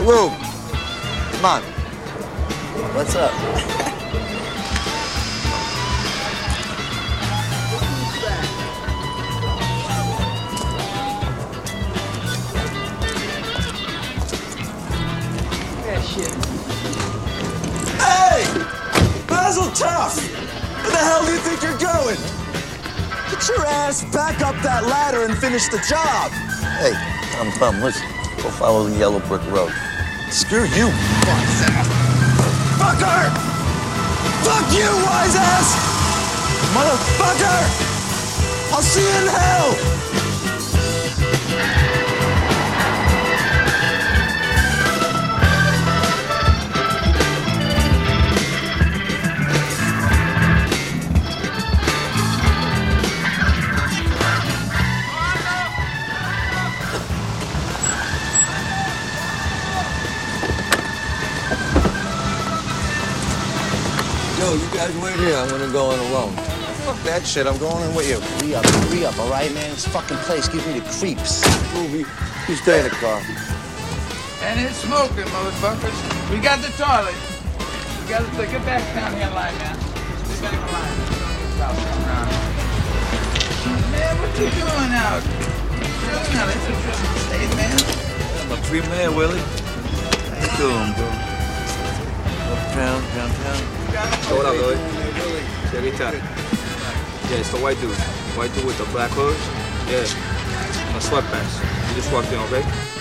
Lou, come on. What's up? Yeah, shit. Hey! Basil Tough! Where the hell do you think you're going? Get your ass back up that ladder and finish the job. Hey, I'm bum. Listen, go follow the yellow brick road. Screw you, fucker! Fuck you, wise ass! Motherfucker! I'll see you in hell! Yo, you guys wait here. I'm gonna go in alone. Fuck that shit, I'm going in with you. Hurry up, all right, man? This fucking place gives me the creeps. Movie. You stay in the car. And it's smoking, motherfuckers. We got the toilet. We got to get back down here, line, man. Get back in line. Come around. Man, what you doing out? Doing out? It's a different state, man. I'm a free man, Willie. How you doing, bro? Uptown, downtown. So what up, Billy? Yeah, get that. Yeah, it's the white dude. White dude with the black hoods. Yeah. The sweatpants. You just walked in, okay?